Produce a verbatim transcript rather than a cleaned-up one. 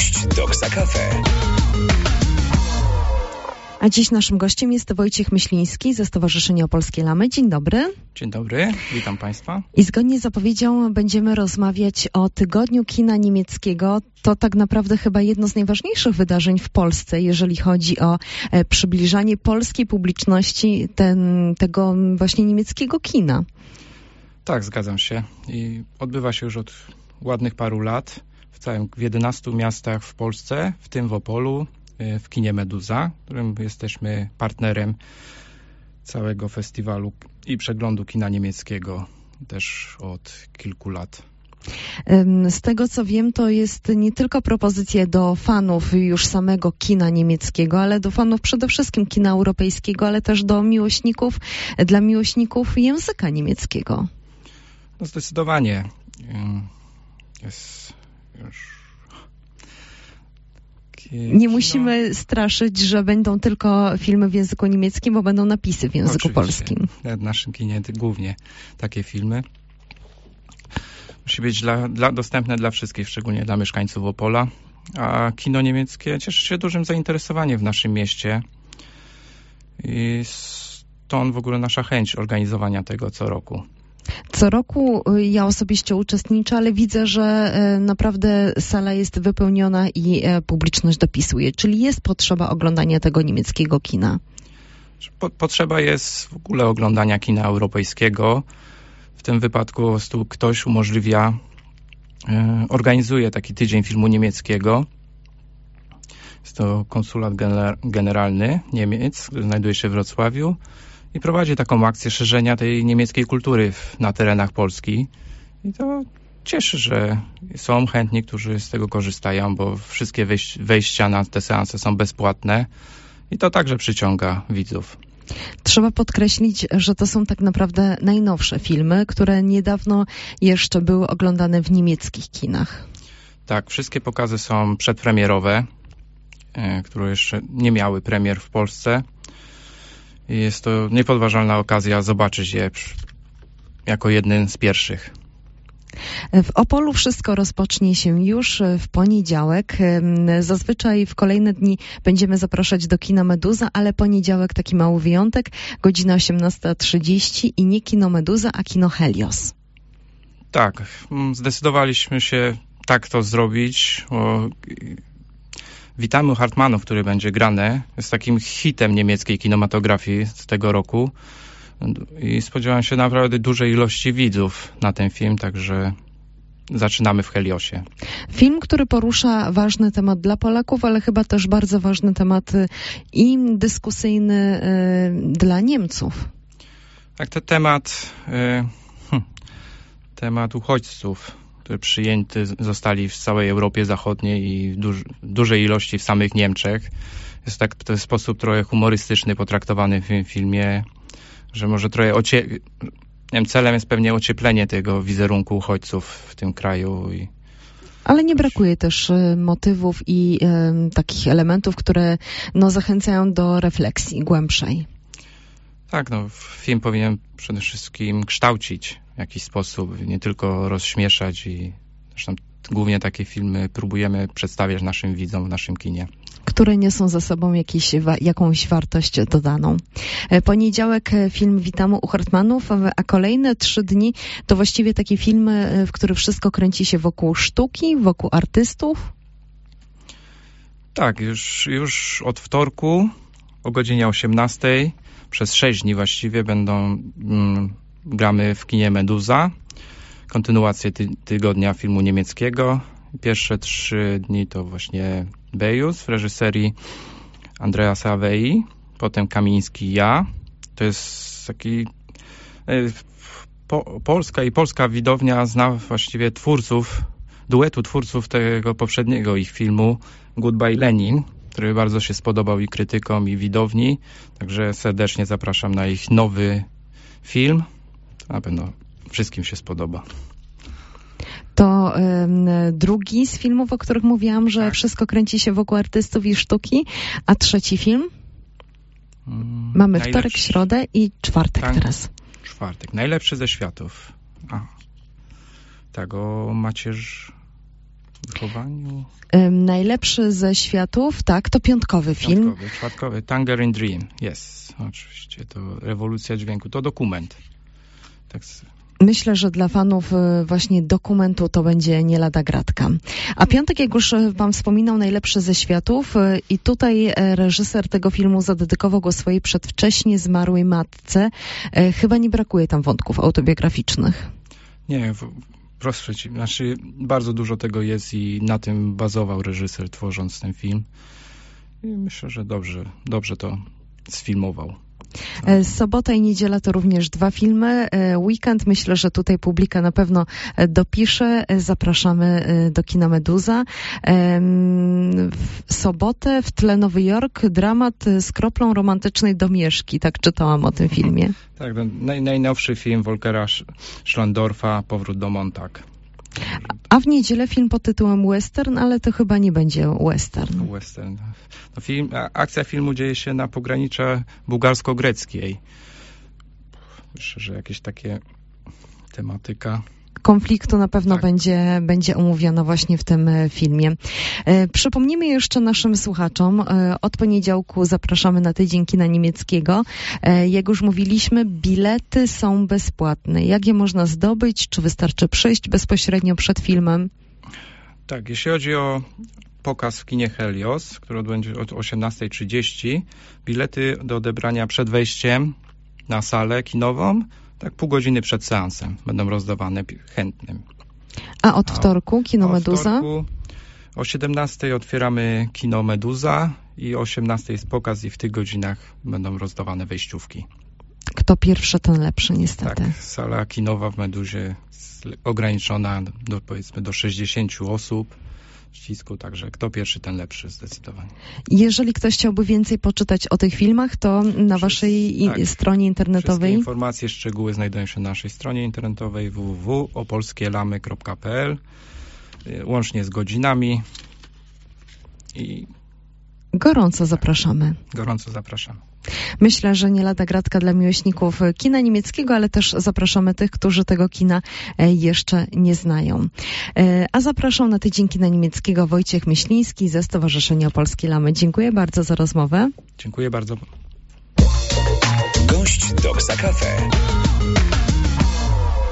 Gość Doksa Cafe. A dziś naszym gościem jest Wojciech Myśliński ze Stowarzyszenia Opolskie Lamy. Dzień dobry. Dzień dobry, witam Państwa. I zgodnie z zapowiedzią będziemy rozmawiać o Tygodniu Kina Niemieckiego. To tak naprawdę chyba jedno z najważniejszych wydarzeń w Polsce, jeżeli chodzi o e, przybliżanie polskiej publiczności ten, tego właśnie niemieckiego kina. Tak, zgadzam się. I odbywa się już od ładnych paru lat w całym, w jedenastu miastach w Polsce, w tym w Opolu, w kinie Meduza, którym jesteśmy partnerem całego festiwalu i przeglądu kina niemieckiego też od kilku lat. Z tego co wiem, to jest nie tylko propozycja do fanów już samego kina niemieckiego, ale do fanów przede wszystkim kina europejskiego, ale też do miłośników, dla miłośników języka niemieckiego. No zdecydowanie. Jest już... Nie musimy straszyć, że będą tylko filmy w języku niemieckim, bo będą napisy w języku Oczywiście. polskim. W naszym kinie głównie takie filmy. Musi być dla, dla, dostępne dla wszystkich, szczególnie dla mieszkańców Opola. A kino niemieckie cieszy się dużym zainteresowaniem w naszym mieście. I stąd w ogóle nasza chęć organizowania tego co roku. Co roku ja osobiście uczestniczę, ale widzę, że naprawdę sala jest wypełniona i publiczność dopisuje. Czyli jest potrzeba oglądania tego niemieckiego kina. Po, potrzeba jest w ogóle oglądania kina europejskiego. W tym wypadku po prostu ktoś umożliwia, e, organizuje taki tydzień filmu niemieckiego. Jest to konsulat gener- generalny Niemiec, który znajduje się w Wrocławiu. I prowadzi taką akcję szerzenia tej niemieckiej kultury w, na terenach Polski. I to cieszy, że są chętni, którzy z tego korzystają, bo wszystkie wejś, wejścia na te seanse są bezpłatne. I to także przyciąga widzów. Trzeba podkreślić, że to są tak naprawdę najnowsze filmy, które niedawno jeszcze były oglądane w niemieckich kinach. Tak, wszystkie pokazy są przedpremierowe, e, które jeszcze nie miały premier w Polsce. Jest to niepodważalna okazja zobaczyć je jako jeden z pierwszych. W Opolu wszystko rozpocznie się już w poniedziałek. Zazwyczaj w kolejne dni będziemy zapraszać do kina Meduza, ale poniedziałek taki mały wyjątek, godzina osiemnasta trzydzieści i nie kino Meduza, a kino Helios. Tak, zdecydowaliśmy się tak to zrobić. O... Witamy Hartmannów, który będzie grane. Jest takim hitem niemieckiej kinematografii z tego roku. I spodziewam się naprawdę dużej ilości widzów na ten film, także zaczynamy w Heliosie. Film, który porusza ważny temat dla Polaków, ale chyba też bardzo ważny temat i dyskusyjny y, dla Niemców. Tak, ten temat, y, hm, temat uchodźców, które przyjęty zostali w całej Europie Zachodniej i w duż, dużej ilości w samych Niemczech. Jest tak w ten sposób trochę humorystyczny potraktowany w tym filmie, że może trochę ocie... nie wiem, celem jest pewnie ocieplenie tego wizerunku uchodźców w tym kraju. I... Ale nie brakuje też y, motywów i y, takich elementów, które no, zachęcają do refleksji głębszej. Tak, no film powinien przede wszystkim kształcić w jakiś sposób, nie tylko rozśmieszać i zresztą głównie takie filmy próbujemy przedstawiać naszym widzom w naszym kinie. Które niosą ze sobą jakieś, jakąś wartość dodaną. Poniedziałek film Witamy u Hartmannów, a kolejne trzy dni to właściwie takie filmy, w których wszystko kręci się wokół sztuki, wokół artystów. Tak, już, już od wtorku o godzinie osiemnastej przez sześć dni właściwie będą mm, gramy w kinie Meduza. Kontynuację ty- tygodnia filmu niemieckiego. Pierwsze trzy dni to właśnie Bejus w reżyserii Andreasa Wei, potem Kamiński Ja. To jest taki e, po, polska i polska widownia zna właściwie twórców, duetu twórców tego poprzedniego ich filmu Goodbye Lenin, który bardzo się spodobał i krytykom, i widowni. Także serdecznie zapraszam na ich nowy film. To na pewno wszystkim się spodoba. To um, drugi z filmów, o których mówiłam, że tak. Wszystko kręci się wokół artystów i sztuki. A trzeci film? Hmm, Mamy najlepszy. Wtorek, środę i czwartek tak, teraz. Czwartek. Najlepszy ze światów. A. Tak, o macierz... wychowaniu. Ym, najlepszy ze światów, tak, to piątkowy film. Piątkowy, czwartkowy, Tangerine Dream, jest, oczywiście, to rewolucja dźwięku, to dokument. Tak. Myślę, że dla fanów właśnie dokumentu to będzie nie lada gratka. A piątek, jak już wam wspominał, najlepszy ze światów i tutaj reżyser tego filmu zadedykował go swojej przedwcześnie zmarłej matce. Chyba nie brakuje tam wątków autobiograficznych. Nie, proszę ci, znaczy bardzo dużo tego jest i na tym bazował reżyser, tworząc ten film. I myślę, że dobrze, dobrze to sfilmował. Sobota i niedziela to również dwa filmy. Weekend, myślę, że tutaj publika na pewno dopisze. Zapraszamy do kina Meduza. W sobotę w tle Nowy Jork dramat z kroplą romantycznej domieszki. Tak czytałam o tym filmie. Tak, naj, najnowszy film Volkera Schlöndorfa, Powrót do Montag. A w niedzielę film pod tytułem Western, ale to chyba nie będzie western. Western. No film, akcja filmu dzieje się na pograniczu bułgarsko-greckiej. Myślę, że jakieś takie tematyka konfliktu na pewno tak. będzie, będzie omówiona właśnie w tym filmie. E, przypomnijmy jeszcze naszym słuchaczom, e, od poniedziałku zapraszamy na tydzień kina niemieckiego. E, jak już mówiliśmy, bilety są bezpłatne. Jak je można zdobyć? Czy wystarczy przyjść bezpośrednio przed filmem? Tak, jeśli chodzi o pokaz w kinie Helios, który odbędzie od osiemnasta trzydzieści, bilety do odebrania przed wejściem na salę kinową, tak pół godziny przed seansem będą rozdawane chętnym. A od wtorku kino Meduza? Wtorku o siedemnastej otwieramy kino Meduza i o osiemnastej jest pokaz i w tych godzinach będą rozdawane wejściówki. Kto pierwszy, ten lepszy, niestety. Tak, sala kinowa w Meduzie jest ograniczona do, powiedzmy do sześćdziesięciu osób. Ścisku, także kto pierwszy, ten lepszy zdecydowanie. Jeżeli ktoś chciałby więcej poczytać o tych filmach, to na Wszyst- waszej tak, stronie internetowej... Wszystkie informacje, szczegóły znajdują się na naszej stronie internetowej w w w kropka opolskielamy kropka p l, łącznie z godzinami i... Gorąco zapraszamy. Gorąco zapraszamy. Myślę, że nie lada gratka dla miłośników kina niemieckiego, ale też zapraszamy tych, którzy tego kina jeszcze nie znają. A zapraszam na tydzień kina niemieckiego Wojciech Myśliński ze Stowarzyszenia Opolskie Lamy. Dziękuję bardzo za rozmowę. Dziękuję bardzo. Gość Doksa Cafe.